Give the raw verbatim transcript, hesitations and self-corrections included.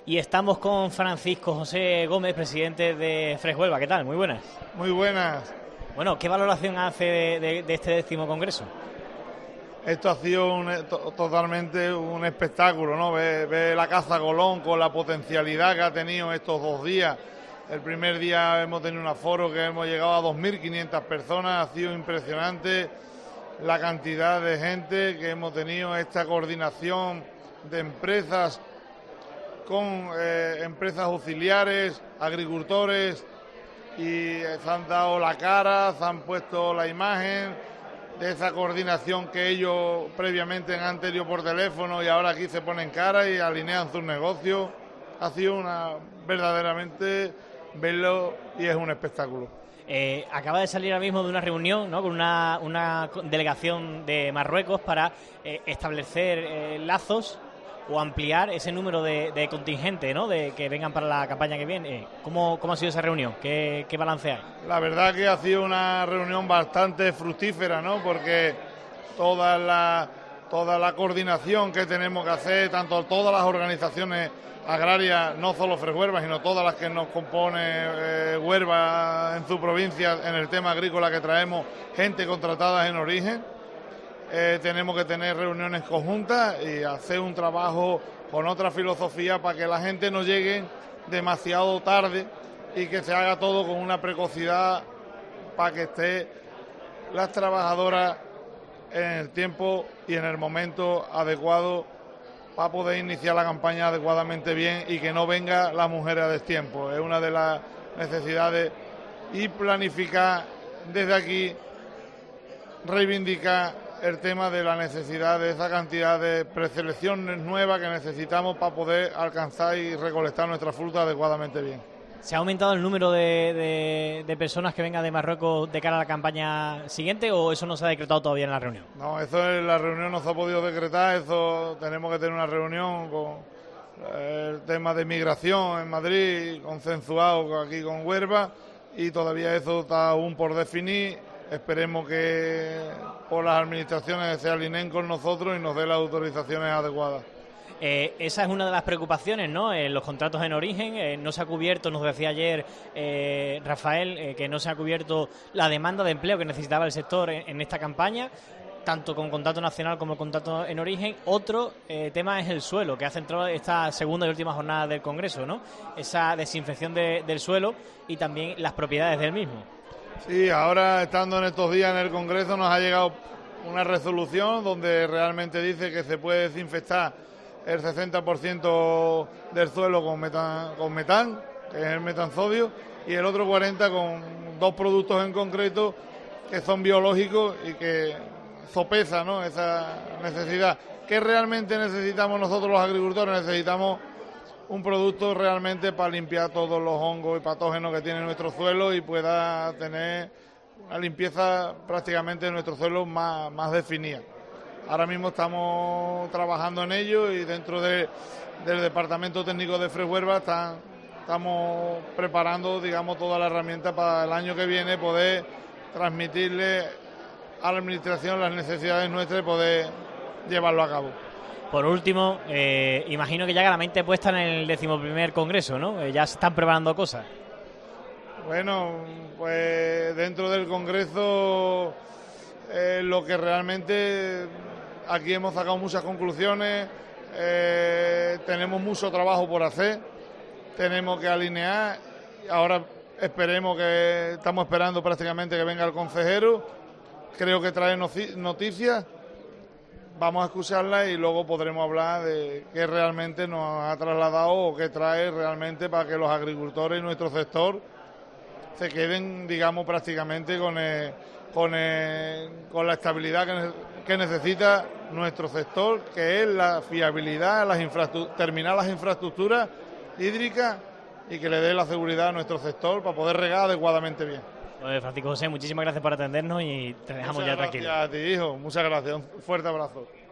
y estamos con Francisco José Gómez, presidente de Fresh Huelva. ¿Qué tal? Muy buenas. Muy buenas. Bueno, ¿qué valoración hace de, de, de este décimo congreso? Esto ha sido un, to, totalmente un espectáculo, ¿no? Ve, ve la caza Colón con la potencialidad que ha tenido estos dos días. El primer día hemos tenido un aforo que hemos llegado a dos mil quinientas personas, ha sido impresionante la cantidad de gente que hemos tenido, esta coordinación de empresas con eh, empresas auxiliares, agricultores, y se han dado la cara, se han puesto la imagen de esa coordinación que ellos previamente han tenido por teléfono y ahora aquí se ponen cara y alinean sus negocios. Ha sido una verdaderamente verlo y es un espectáculo. Eh, acaba de salir ahora mismo de una reunión, ¿no?, con una, una delegación de Marruecos para eh, establecer eh, lazos o ampliar ese número de, de contingentes, ¿no?, de que vengan para la campaña que viene. ¿Cómo, cómo ha sido esa reunión? ¿Qué, qué balance hay? La verdad que ha sido una reunión bastante fructífera, ¿no?, porque toda la, toda la coordinación que tenemos que hacer, tanto todas las organizaciones agrarias, no solo Fresh Huelva, sino todas las que nos compone eh, Huelva en su provincia, en el tema agrícola que traemos, gente contratada en origen. Eh, tenemos que tener reuniones conjuntas y hacer un trabajo con otra filosofía para que la gente no llegue demasiado tarde y que se haga todo con una precocidad para que esté las trabajadoras en el tiempo y en el momento adecuado para poder iniciar la campaña adecuadamente bien y que no venga la mujer a destiempo. Es una de las necesidades, y planificar desde aquí, reivindicar el tema de la necesidad de esa cantidad de preselecciones nuevas que necesitamos para poder alcanzar y recolectar nuestra fruta adecuadamente bien. ¿Se ha aumentado el número de, de, de personas que vengan de Marruecos de cara a la campaña siguiente o eso no se ha decretado todavía en la reunión? No, eso en la reunión no se ha podido decretar, eso tenemos que tener una reunión con el tema de migración en Madrid, consensuado aquí con Huelva, y todavía eso está aún por definir. Esperemos que por las administraciones se alineen con nosotros y nos den las autorizaciones adecuadas. Eh, esa es una de las preocupaciones, ¿no? En los contratos en origen eh, no se ha cubierto, nos decía ayer eh, Rafael, eh, que no se ha cubierto la demanda de empleo que necesitaba el sector en, en esta campaña, tanto con contrato nacional como contrato en origen. Otro eh, tema es el suelo, que ha centrado esta segunda y última jornada del Congreso, ¿no? Esa desinfección de, del suelo y también las propiedades del mismo. Sí, ahora estando en estos días en el Congreso nos ha llegado una resolución donde realmente dice que se puede desinfectar el sesenta por ciento del suelo con metan, con metán, que es el metansodio, y el otro cuarenta por ciento con dos productos en concreto que son biológicos y que sopesa, ¿no?, esa necesidad. ¿Qué realmente necesitamos nosotros los agricultores? Necesitamos un producto realmente para limpiar todos los hongos y patógenos que tiene nuestro suelo y pueda tener una limpieza prácticamente de nuestro suelo más, más definida. Ahora mismo estamos trabajando en ello y dentro de, del Departamento Técnico de Fresh Huelva están, estamos preparando, digamos, toda la herramienta para el año que viene poder transmitirle a la Administración las necesidades nuestras y poder llevarlo a cabo. Por último, eh, imagino que ya la mente puesta en el decimoprimer Congreso, ¿no? Eh, ya se están preparando cosas. Bueno, pues dentro del Congreso eh, lo que realmente aquí hemos sacado muchas conclusiones, eh, tenemos mucho trabajo por hacer, tenemos que alinear, ahora esperemos que estamos esperando prácticamente que venga el consejero, creo que trae noticias. Vamos a escucharla y luego podremos hablar de qué realmente nos ha trasladado o qué trae realmente para que los agricultores y nuestro sector se queden, digamos, prácticamente con, el, con, el, con la estabilidad que, que necesita nuestro sector, que es la fiabilidad, las infraestructuras, terminar las infraestructuras hídricas y que le dé la seguridad a nuestro sector para poder regar adecuadamente bien. Pues Francisco José, muchísimas gracias por atendernos y te dejamos Muchas ya tranquilo. Gracias a ti, hijo. Muchas gracias. Un fuerte abrazo.